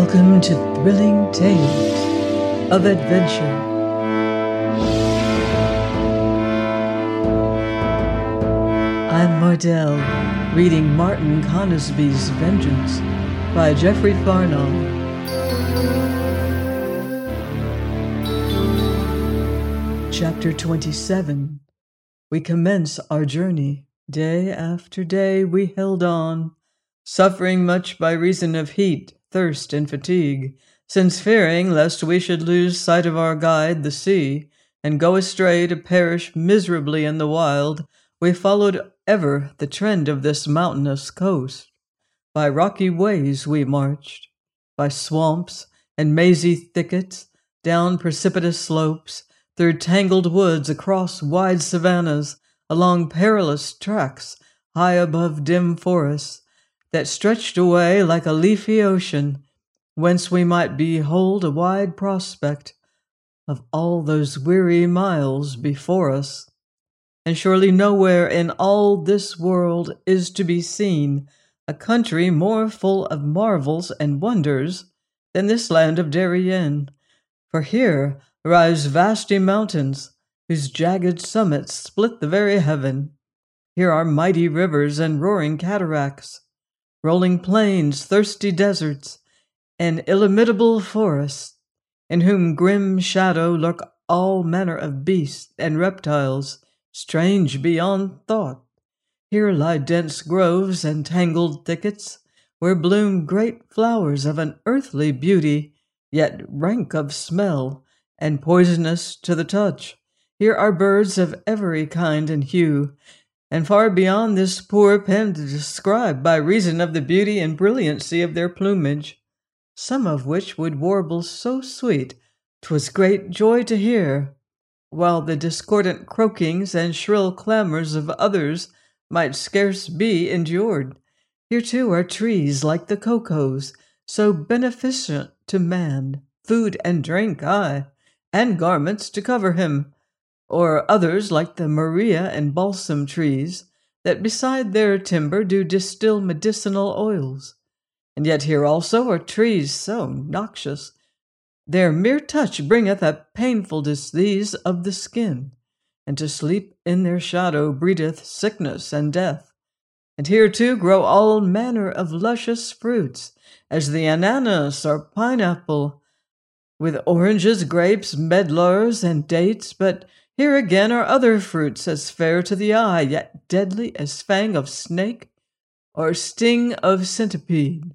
Welcome to Thrilling Tales of Adventure. I'm Mardell, reading Martin Conisbee's Vengeance by Geoffrey Farnall. Chapter 27. We commence our journey. Day after day we held on, suffering much by reason of heat, thirst, and fatigue, since fearing lest we should lose sight of our guide, the sea, and go astray to perish miserably in the wild, we followed ever the trend of this mountainous coast. By rocky ways we marched, by swamps and mazy thickets, down precipitous slopes, through tangled woods, across wide savannas, along perilous tracks, high above dim forests, that stretched away like a leafy ocean, whence we might behold a wide prospect of all those weary miles before us. And surely nowhere in all this world is to be seen a country more full of marvels and wonders than this land of Darien. For here rise vasty mountains, whose jagged summits split the very heaven. Here are mighty rivers and roaring cataracts, rolling plains, thirsty deserts, and illimitable forests, in whom grim shadow lurk all manner of beasts and reptiles, strange beyond thought. Here lie dense groves and tangled thickets, where bloom great flowers of an earthly beauty, yet rank of smell and poisonous to the touch. Here are birds of every kind and hue, and far beyond this poor pen to describe by reason of the beauty and brilliancy of their plumage, some of which would warble so sweet 'twas great joy to hear, while the discordant croakings and shrill clamors of others might scarce be endured. Here too are trees like the cocoas, so beneficent to man, food and drink, aye, and garments to cover him, or others like the Maria and balsam trees, that beside their timber do distill medicinal oils. And yet here also are trees so noxious, their mere touch bringeth a painful disease of the skin, and to sleep in their shadow breedeth sickness and death. And here too grow all manner of luscious fruits, as the ananas or pineapple, with oranges, grapes, medlars, and dates, but here again are other fruits as fair to the eye, yet deadly as fang of snake or sting of centipede.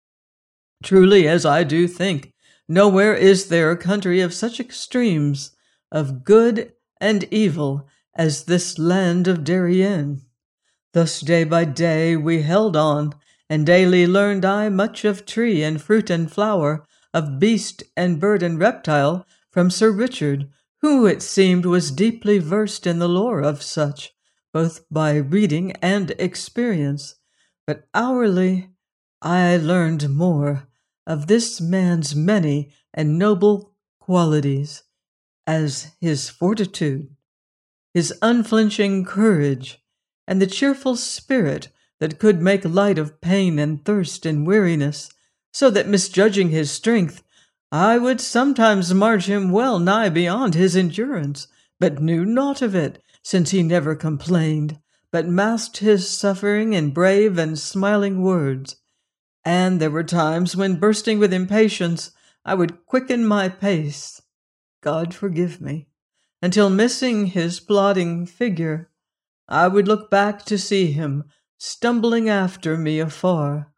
Truly, as I do think, nowhere is there a country of such extremes of good and evil as this land of Darien. Thus day by day we held on, and daily learned I much of tree and fruit and flower, of beast and bird and reptile, from Sir Richard, who, it seemed, was deeply versed in the lore of such, both by reading and experience. But hourly I learned more of this man's many and noble qualities, as his fortitude, his unflinching courage, and the cheerful spirit that could make light of pain and thirst and weariness, so that, misjudging his strength, I would sometimes march him well nigh beyond his endurance, but knew naught of it, since he never complained, but masked his suffering in brave and smiling words. And there were times when, bursting with impatience, I would quicken my pace, God forgive me, until, missing his plodding figure, I would look back to see him stumbling after me afar.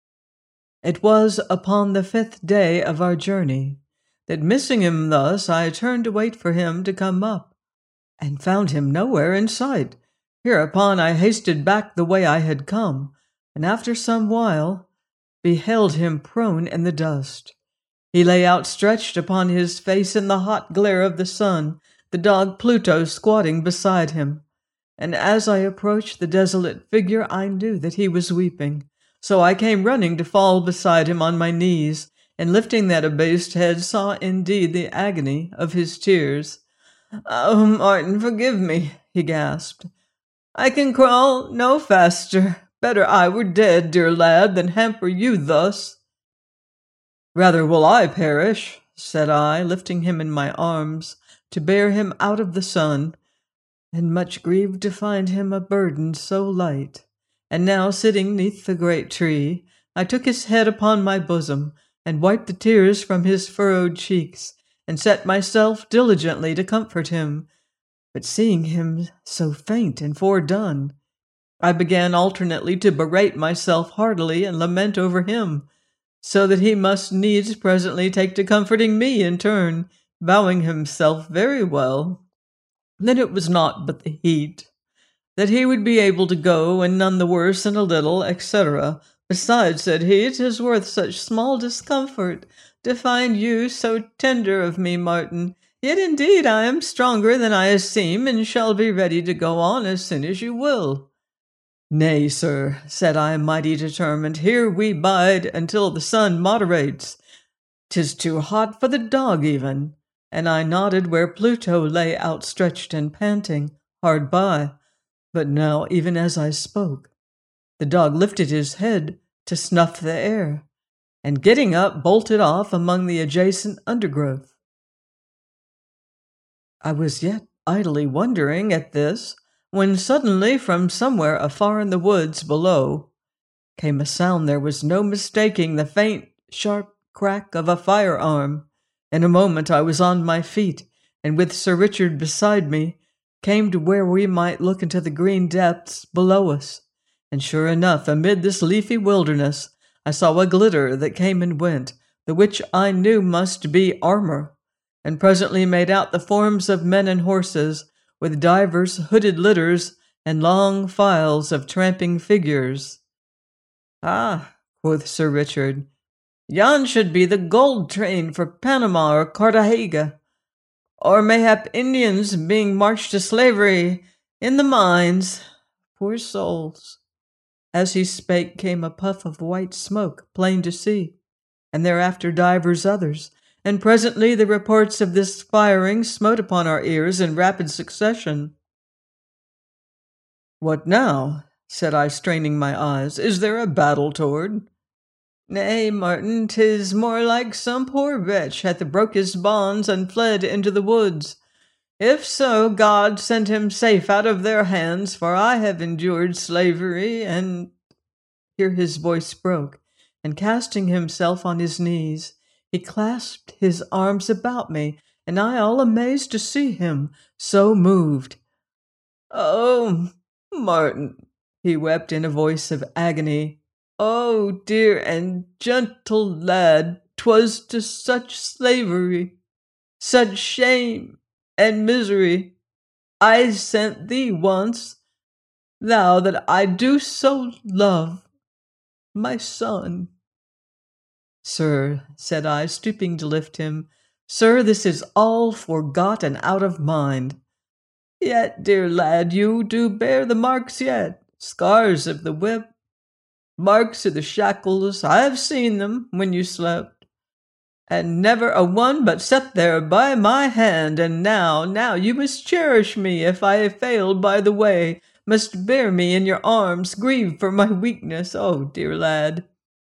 It was upon the 5th day of our journey that, missing him thus, I turned to wait for him to come up, and found him nowhere in sight. Hereupon I hasted back the way I had come, and after some while beheld him prone in the dust. He lay outstretched upon his face in the hot glare of the sun, the dog Pluto squatting beside him. And as I approached the desolate figure, I knew that he was weeping. So I came running to fall beside him on my knees, and lifting that abased head, saw indeed the agony of his tears. "Oh, Martin, forgive me," he gasped. "I can crawl no faster. Better I were dead, dear lad, than hamper you thus." Rather will I perish, said I, lifting him in my arms to bear him out of the sun, and much grieved to find him a burden so light. And now, sitting neath the great tree, I took his head upon my bosom, and wiped the tears from his furrowed cheeks, and set myself diligently to comfort him. But seeing him so faint and fordone, I began alternately to berate myself heartily and lament over him, so that he must needs presently take to comforting me in turn, vowing himself very well that it was naught but the heat, that he would be able to go, and none the worse in a little, etc. Besides, said he, it is worth such small discomfort to find you so tender of me, Martin. Yet indeed I am stronger than I seem, and shall be ready to go on as soon as you will. Nay, sir, said I, mighty determined, here we bide until the sun moderates. 'Tis too hot for the dog even. And I nodded where Pluto lay outstretched and panting, hard by. But now, even as I spoke, the dog lifted his head to snuff the air, and getting up, bolted off among the adjacent undergrowth. I was yet idly wondering at this, when suddenly from somewhere afar in the woods below came a sound there was no mistaking, the faint, sharp crack of a firearm. In a moment I was on my feet, and with Sir Richard beside me, came to where we might look into the green depths below us. And sure enough, amid this leafy wilderness, I saw a glitter that came and went, the which I knew must be armor, and presently made out the forms of men and horses, with divers hooded litters and long files of tramping figures. Ah, quoth Sir Richard, yon should be the gold train for Panama or Cartagena, or mayhap Indians being marched to slavery in the mines. Poor souls. As he spake came a puff of white smoke, plain to see, and thereafter divers others, and presently the reports of this firing smote upon our ears in rapid succession. What now? Said I, straining my eyes. Is there a battle toward? Nay, Martin, 'tis more like some poor wretch hath broke his bonds and fled into the woods. If so, God send him safe out of their hands, for I have endured slavery, and— Here his voice broke, and casting himself on his knees, he clasped his arms about me, and I all amazed to see him, so moved. Oh, Martin, he wept in a voice of agony. Oh, dear and gentle lad, 'twas to such slavery, such shame and misery, I sent thee once, thou that I do so love, my son. Sir, said I, stooping to lift him, sir, this is all forgot and out of mind. Yet, dear lad, you do bear the marks yet, scars of the whip, marks of the shackles. I have seen them when you slept, and never a one but set there by my hand. And now you must cherish me if I have failed by the way, must bear me in your arms, grieve for my weakness. Oh, dear lad,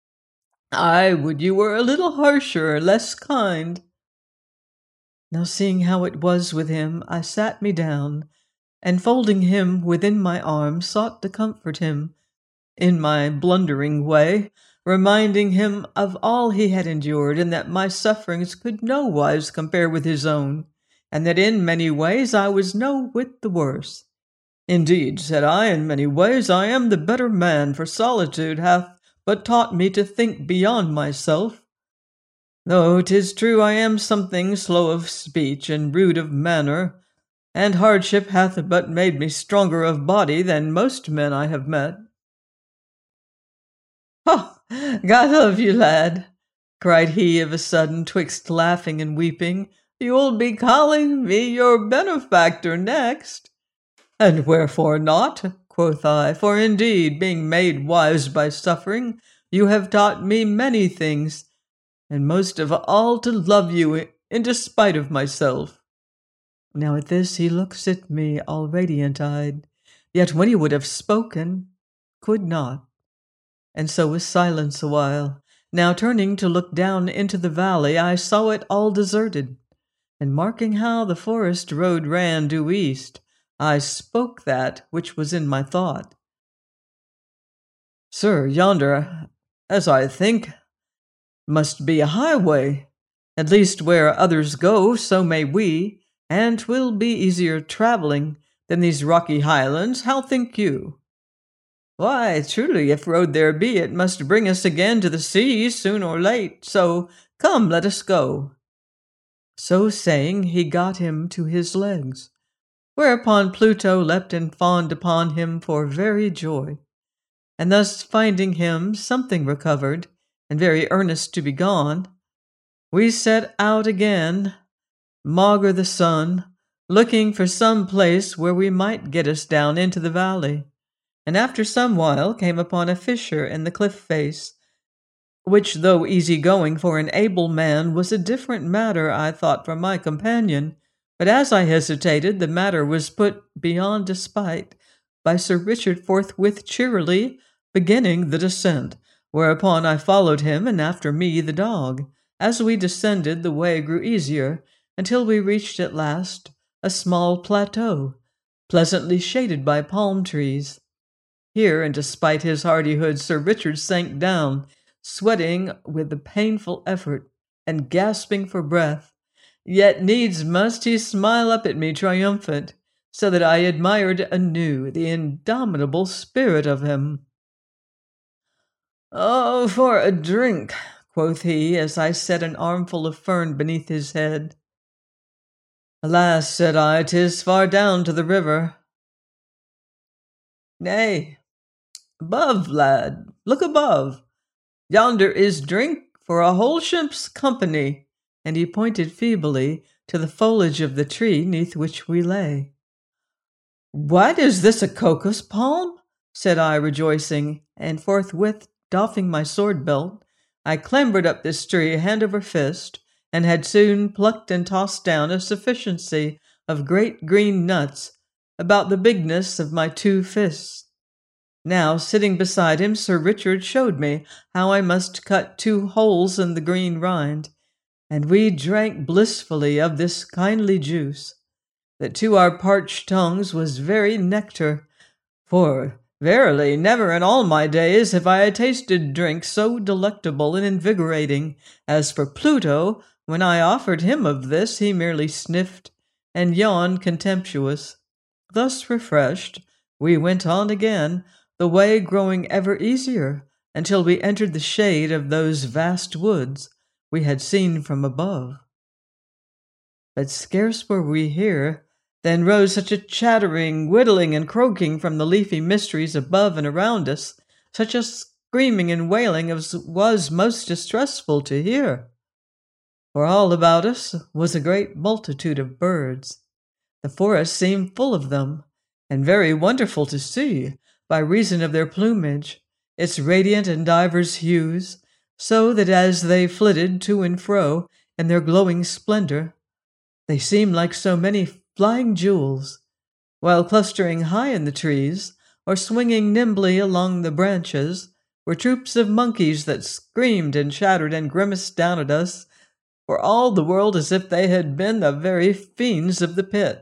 I would you were a little harsher, less kind. Now, seeing how it was with him, I sat me down, and folding him within my arms, sought to comfort him in my blundering way, reminding him of all he had endured, and that my sufferings could no wise compare with his own, and that in many ways I was no whit the worse. Indeed, said I, in many ways I am the better man, for solitude hath but taught me to think beyond myself. Though 'tis true I am something slow of speech and rude of manner, and hardship hath but made me stronger of body than most men I have met. Oh, God love you, lad, cried he of a sudden, twixt laughing and weeping. You'll be calling me your benefactor next. And wherefore not? Quoth I, for indeed, being made wise by suffering, you have taught me many things, and most of all to love you in despite of myself. Now at this he looks at me all radiant-eyed, yet when he would have spoken, could not, and so was silence awhile. Now turning to look down into the valley, I saw it all deserted, and marking how the forest road ran due east, I spoke that which was in my thought. Sir, yonder, as I think, must be a highway. At least where others go, so may we, and 'twill be easier travelling than these rocky highlands. How think you? Why, truly, if road there be, it must bring us again to the sea, soon or late. So come, let us go. So saying, he got him to his legs, whereupon Pluto leapt and fawned upon him for very joy. And thus finding him something recovered, and very earnest to be gone, we set out again, Maugre the sun, looking for some place where we might get us down into the valley, and after some while came upon a fissure in the cliff face, which, though easy going for an able man, was a different matter, I thought, for my companion. But as I hesitated, the matter was put beyond despite by Sir Richard forthwith cheerily beginning the descent, whereupon I followed him, and after me the dog. As we descended, the way grew easier, until we reached at last a small plateau, pleasantly shaded by palm trees. Here, and despite his hardihood, Sir Richard sank down, sweating with a painful effort, and gasping for breath. Yet needs must he smile up at me triumphant, so that I admired anew the indomitable spirit of him. "Oh, for a drink," quoth he, as I set an armful of fern beneath his head. "Alas," said I, "'tis far down to the river." "Nay, above, lad, look above. Yonder is drink for a whole ship's company," and he pointed feebly to the foliage of the tree neath which we lay. "What, is this a cocos palm?" said I, rejoicing, and forthwith doffing my sword belt, I clambered up this tree hand over fist, and had soon plucked and tossed down a sufficiency of great green nuts, about the bigness of my 2 fists. Now, sitting beside him, Sir Richard showed me how I must cut 2 holes in the green rind, and we drank blissfully of this kindly juice, that to our parched tongues was very nectar, for verily never in all my days have I tasted drink so delectable and invigorating. As for Pluto, when I offered him of this, he merely sniffed and yawned contemptuous. Thus refreshed, we went on again, the way growing ever easier, until we entered the shade of those vast woods we had seen from above. But scarce were we here, than rose such a chattering, whittling, and croaking from the leafy mysteries above and around us, such a screaming and wailing as was most distressful to hear. For all about us was a great multitude of birds. The forest seemed full of them, and very wonderful to see, by reason of their plumage, its radiant and divers hues, so that as they flitted to and fro in their glowing splendor, they seemed like so many flying jewels, while clustering high in the trees, or swinging nimbly along the branches, were troops of monkeys that screamed and chattered and grimaced down at us, for all the world as if they had been the very fiends of the pit.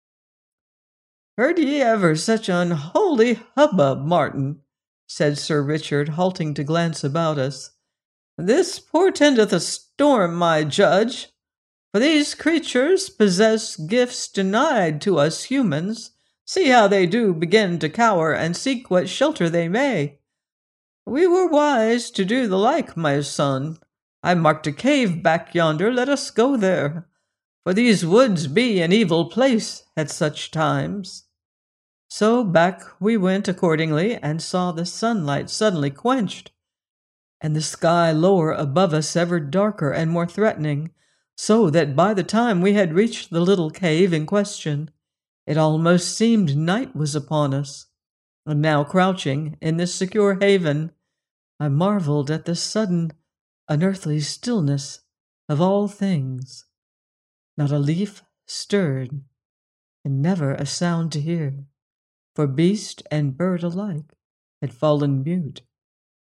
"Heard ye ever such unholy hubbub, Martin?" said Sir Richard, halting to glance about us. "This portendeth a storm, my judge, for these creatures possess gifts denied to us humans. See how they do begin to cower and seek what shelter they may. We were wise to do the like, my son. I marked a cave back yonder. Let us go there, for these woods be an evil place at such times." So back we went accordingly, and saw the sunlight suddenly quenched, and the sky lower above us ever darker and more threatening, so that by the time we had reached the little cave in question, it almost seemed night was upon us. And now crouching in this secure haven, I marveled at the sudden unearthly stillness of all things. Not a leaf stirred, and never a sound to hear, for beast and bird alike had fallen mute.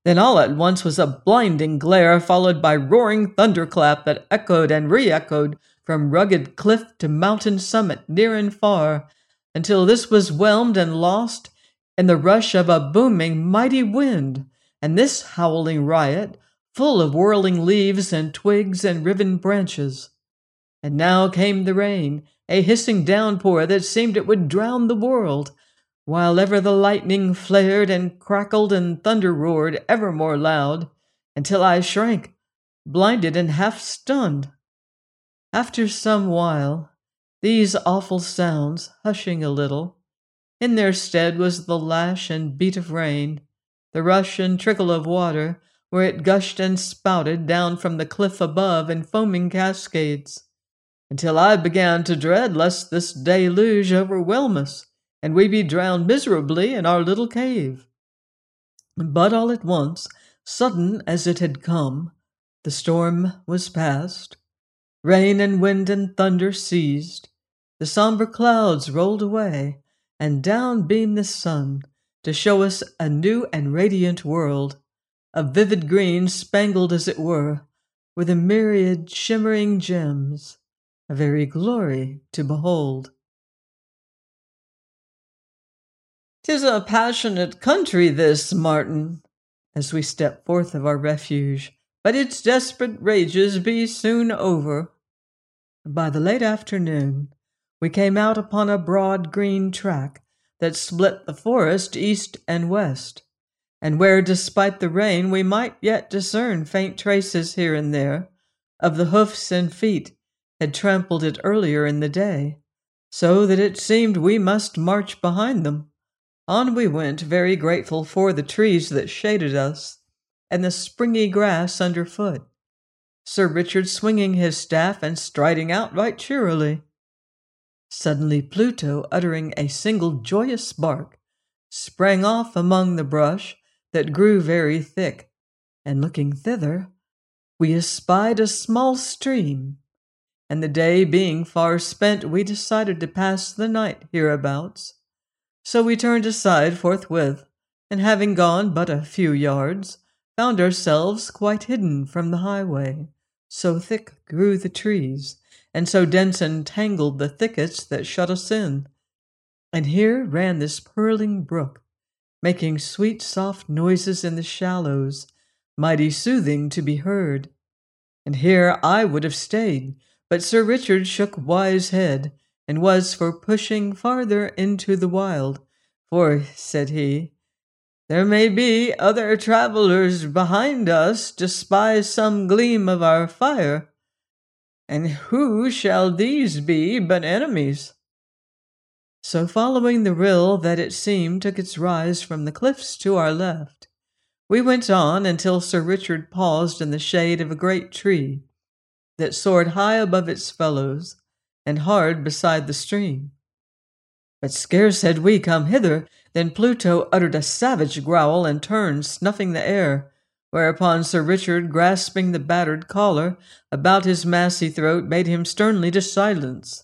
Then all at once was a blinding glare, followed by roaring thunderclap that echoed and re-echoed from rugged cliff to mountain summit near and far, until this was whelmed and lost in the rush of a booming mighty wind, and this howling riot, full of whirling leaves and twigs and riven branches. And now came the rain, a hissing downpour that seemed it would drown the world, while ever the lightning flared and crackled and thunder roared ever more loud, until I shrank, blinded and half stunned. After some while, these awful sounds hushing a little, in their stead was the lash and beat of rain, the rush and trickle of water, where it gushed and spouted down from the cliff above in foaming cascades, until I began to dread lest this deluge overwhelm us, and we be drowned miserably in our little cave. But all at once, sudden as it had come, the storm was past. Rain and wind and thunder ceased. The somber clouds rolled away, and down beamed the sun to show us a new and radiant world, a vivid green spangled as it were, with a myriad shimmering gems, a very glory to behold. "'Tis a passionate country this, Martin," as we step forth of our refuge, "but its desperate rages be soon over." By the late afternoon, we came out upon a broad green track that split the forest east and west, and where, despite the rain, we might yet discern faint traces here and there of the hoofs and feet had trampled it earlier in the day, so that it seemed we must march behind them. On we went, very grateful for the trees that shaded us, and the springy grass underfoot, Sir Richard swinging his staff and striding out right cheerily. Suddenly Pluto, uttering a single joyous bark, sprang off among the brush that grew very thick, and looking thither, we espied a small stream, and the day being far spent, we decided to pass the night hereabouts. So we turned aside forthwith, and having gone but a few yards, found ourselves quite hidden from the highway, so thick grew the trees, and so dense and tangled the thickets that shut us in. And here ran this purling brook, making sweet soft noises in the shallows, mighty soothing to be heard. And here I would have stayed, but Sir Richard shook wise head, and was for pushing farther into the wild, for, said he, there may be other travellers behind us to spy some gleam of our fire, and who shall these be but enemies? So following the rill that it seemed took its rise from the cliffs to our left, we went on until Sir Richard paused in the shade of a great tree that soared high above its fellows and hard beside the stream. But scarce had we come hither than Pluto uttered a savage growl and turned, snuffing the air, whereupon Sir Richard, grasping the battered collar about his massy throat, bade him sternly to silence.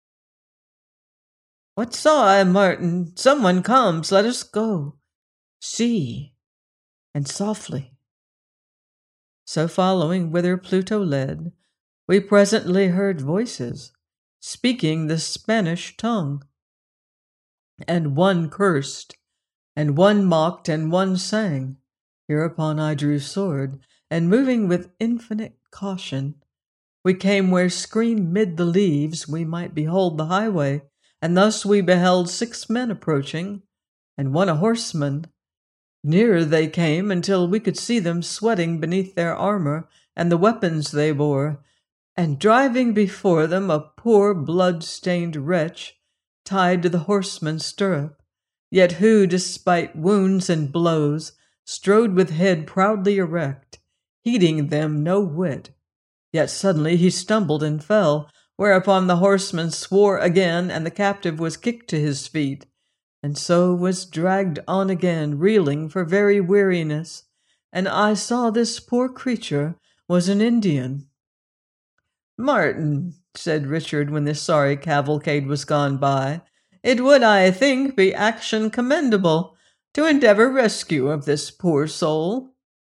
"What saw I, Martin? Someone comes, let us go. See, and softly." So following whither Pluto led, we presently heard voices, speaking the Spanish tongue. And one cursed, and one mocked, and one sang. Hereupon I drew sword, and moving with infinite caution, we came where screened mid the leaves we might behold the highway, and thus we beheld 6 men approaching, and one a horseman. Nearer they came until we could see them sweating beneath their armor and the weapons they bore, and driving before them a poor blood-stained wretch tied to the horseman's stirrup, yet who, despite wounds and blows, strode with head proudly erect, heeding them no whit. Yet suddenly he stumbled and fell, whereupon the horseman swore again, and the captive was kicked to his feet, and so was dragged on again, reeling for very weariness, and I saw this poor creature was an Indian. "Martin," said Richard when this sorry cavalcade was gone by, "it would, I think, be action commendable to endeavour rescue of this poor soul."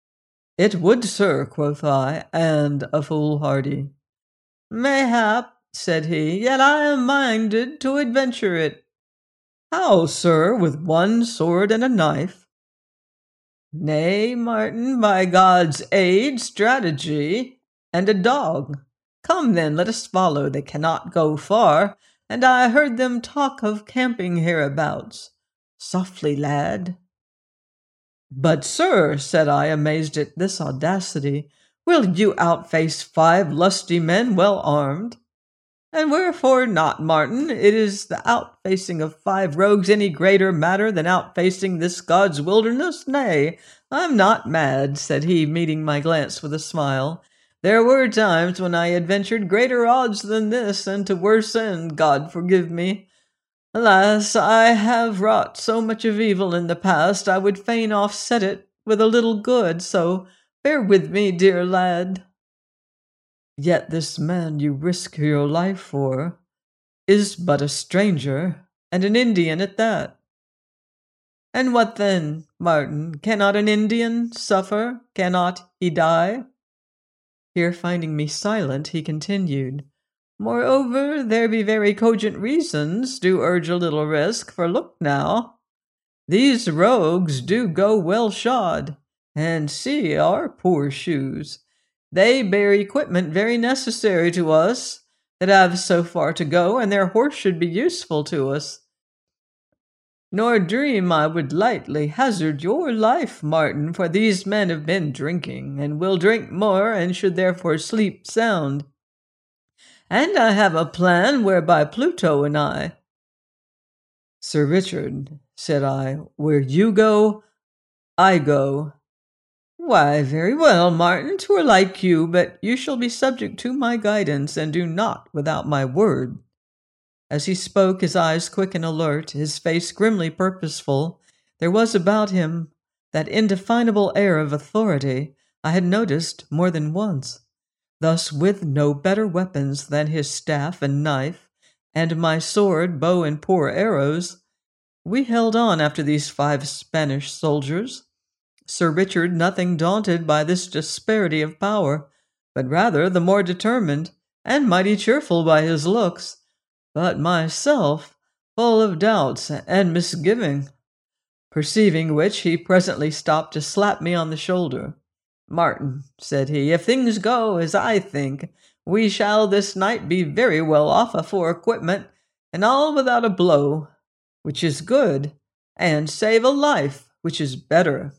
It would, sir, quoth I, and a foolhardy. Mayhap, said he, yet I am minded to adventure it. How, sir, with one sword and a knife? Nay, Martin, by God's aid, strategy, and a dog. Come then, let us follow. They cannot go far, and I heard them talk of camping hereabouts. Softly, lad. But, sir, said I, amazed at this audacity, will you outface 5 lusty men well armed? And wherefore not, Martin? It is the outfacing of 5 rogues any greater matter than outfacing this God's wilderness? Nay, I'm not mad, said he, meeting my glance with a smile. There were times when I adventured greater odds than this, and to worse end, God forgive me. Alas, I have wrought so much of evil in the past, I would fain offset it with a little good, so bear with me, dear lad. Yet this man you risk your life for is but a stranger, and an Indian at that. And what then, Martin? Cannot an Indian suffer? Cannot he die? Here finding me silent, he continued, Moreover, there be very cogent reasons do urge a little risk, for look now, these rogues do go well shod, and see our poor shoes. They bear equipment very necessary to us that have so far to go, and their horse should be useful to us. Nor dream I would lightly hazard your life, Martin, for these men have been drinking, and will drink more, and should therefore sleep sound. And I have a plan whereby Pluto and I— Sir Richard, said I, where you go, I go. Why, very well, Martin, 'twere like you, but you shall be subject to my guidance, and do naught without my word. As he spoke, his eyes quick and alert, his face grimly purposeful, there was about him that indefinable air of authority I had noticed more than once. Thus, with no better weapons than his staff and knife, and my sword, bow, and poor arrows, we held on after these 5 Spanish soldiers, Sir Richard nothing daunted by this disparity of power, but rather the more determined, and mighty cheerful by his looks, but myself full of doubts and misgiving. Perceiving which, he presently stopped to slap me on the shoulder. Martin, said he, if things go as I think, we shall this night be very well off for equipment, and all without a blow, which is good, and save a life, which is better.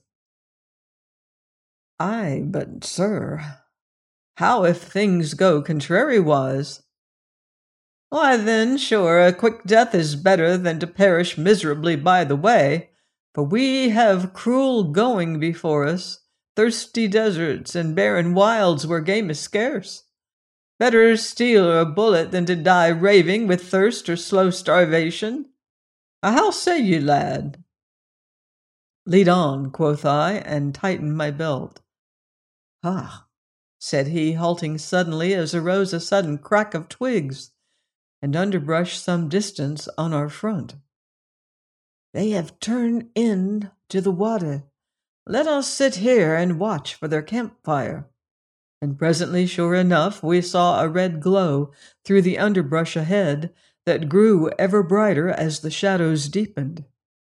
Ay, but, sir, how if things go contrariwise? Why then, sure, a quick death is better than to perish miserably by the way, for we have cruel going before us, thirsty deserts and barren wilds where game is scarce. Better steal a bullet than to die raving with thirst or slow starvation. How say you, lad? Lead on, quoth I, and tightened my belt. Ah, said he, halting suddenly as arose a sudden crack of twigs and underbrush some distance on our front. They have turned in to the water. Let us sit here and watch for their campfire. And presently, sure enough, we saw a red glow through the underbrush ahead that grew ever brighter as the shadows deepened.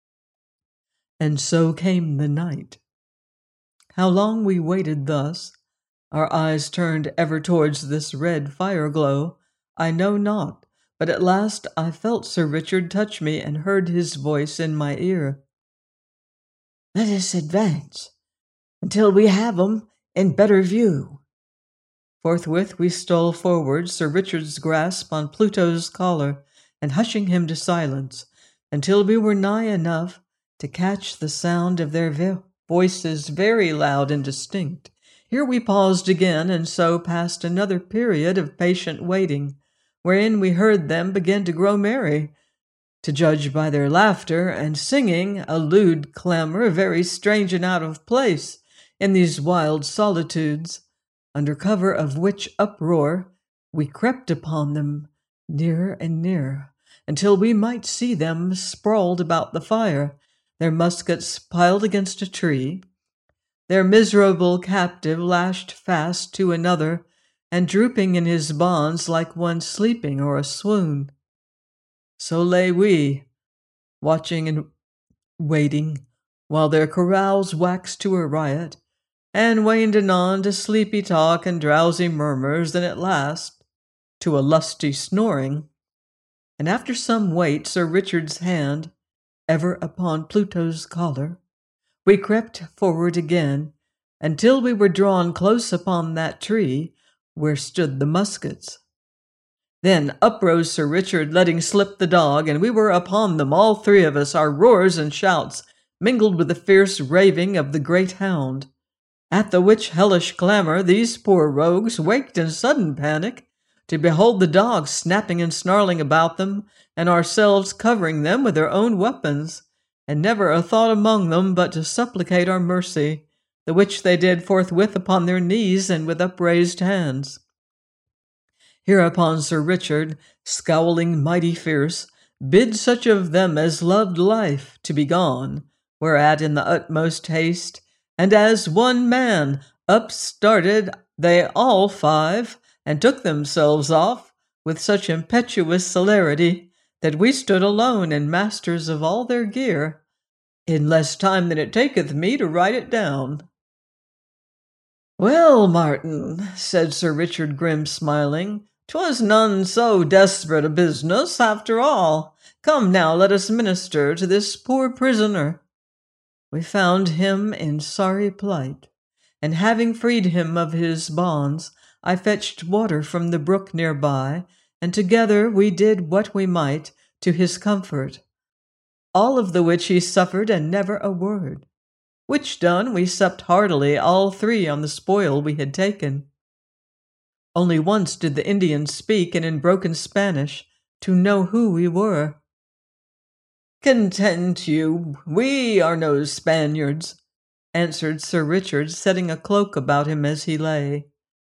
And so came the night. How long we waited thus, our eyes turned ever towards this red fire glow, I know not, but at last I felt Sir Richard touch me and heard his voice in my ear. Let us advance until we have 'em in better view. Forthwith we stole forward, Sir Richard's grasp on Pluto's collar, and hushing him to silence, until we were nigh enough to catch the sound of their voices very loud and distinct. Here we paused again, and so passed another period of patient waiting, wherein we heard them begin to grow merry, to judge by their laughter and singing, a lewd clamor very strange and out of place in these wild solitudes, under cover of which uproar we crept upon them nearer and nearer, until we might see them sprawled about the fire, their muskets piled against a tree, their miserable captive lashed fast to another, and drooping in his bonds like one sleeping or aswoon. So lay we, watching and waiting, while their carouse waxed to a riot, and waned anon to sleepy talk and drowsy murmurs, and at last to a lusty snoring. And after some wait, Sir Richard's hand ever upon Pluto's collar, we crept forward again, until we were drawn close upon that tree where stood the muskets. Then up rose Sir Richard, letting slip the dog, and we were upon them, all three of us, our roars and shouts mingled with the fierce raving of the great hound. At the which hellish clamour these poor rogues waked in sudden panic, to behold the dogs snapping and snarling about them, and ourselves covering them with their own weapons, and never a thought among them but to supplicate our mercy, the which they did forthwith upon their knees and with upraised hands. Hereupon Sir Richard, scowling mighty fierce, bid such of them as loved life to be gone, whereat in the utmost haste, and as one man, up started they all five, and took themselves off with such impetuous celerity that we stood alone and masters of all their gear, in less time than it taketh me to write it down. "Well, Martin," said Sir Richard grim smiling, "'twas none so desperate a business after all. Come now, let us minister to this poor prisoner." We found him in sorry plight, and having freed him of his bonds, I fetched water from the brook near by, and together we did what we might to his comfort. All of the which he suffered, and never a word. Which done, we supped heartily, all three, on the spoil we had taken. Only once did the Indian speak, and in broken Spanish, to know who we were. "Content you, we are no Spaniards," answered Sir Richard, setting a cloak about him as he lay.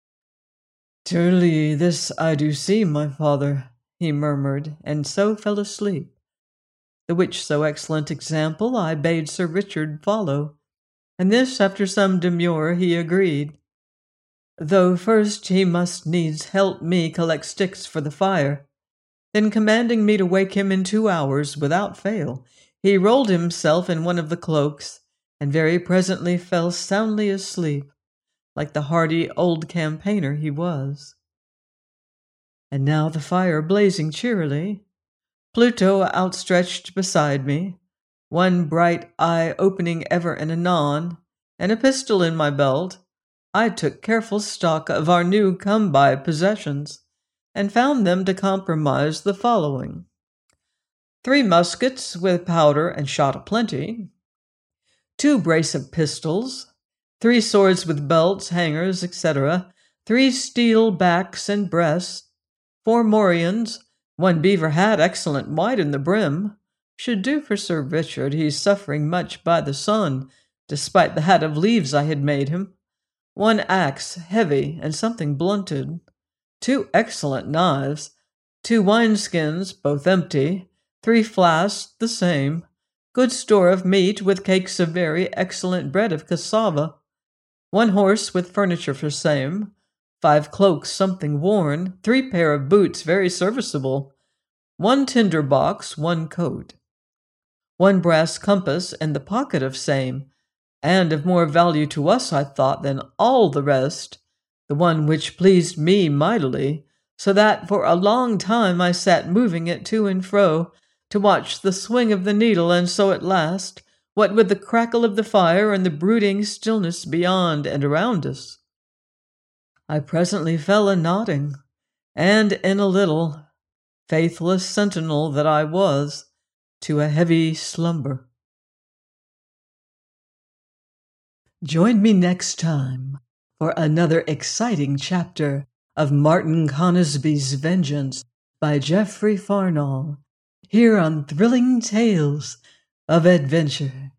"Truly, this I do see, my father," he murmured, and so fell asleep. The which so excellent example I bade Sir Richard follow, and this after some demur he agreed, though first he must needs help me collect sticks for the fire. Then commanding me to wake him in 2 hours without fail, he rolled himself in one of the cloaks, and very presently fell soundly asleep, like the hardy old campaigner he was. And now the fire blazing cheerily, Pluto outstretched beside me, one bright eye opening ever and anon, and a pistol in my belt, I took careful stock of our new come-by possessions, and found them to comprise the following: 3 muskets with powder and shot aplenty, 2 brace of pistols, 3 swords with belts, hangers, etc., 3 steel backs and breasts, 4 morions, 1 beaver hat excellent white in the brim, should do for Sir Richard, he's suffering much by the sun, despite the hat of leaves I had made him, 1 axe, heavy and something blunted, 2 excellent knives, 2 wineskins, both empty, 3 flasks, the same, good store of meat with cakes of very excellent bread of cassava, 1 horse with furniture for same, 5 cloaks something worn, 3 pair of boots very serviceable, 1 tinder box, 1 coat, 1 brass compass in the pocket of same, and of more value to us, I thought, than all the rest, the one which pleased me mightily, so that for a long time I sat moving it to and fro, to watch the swing of the needle, and so at last, what with the crackle of the fire and the brooding stillness beyond and around us, I presently fell a-nodding, and in a little, faithless sentinel that I was, to a heavy slumber. Join me next time for another exciting chapter of Martin Conisbee's Vengeance by Geoffrey Farnall, here on Thrilling Tales of Adventure.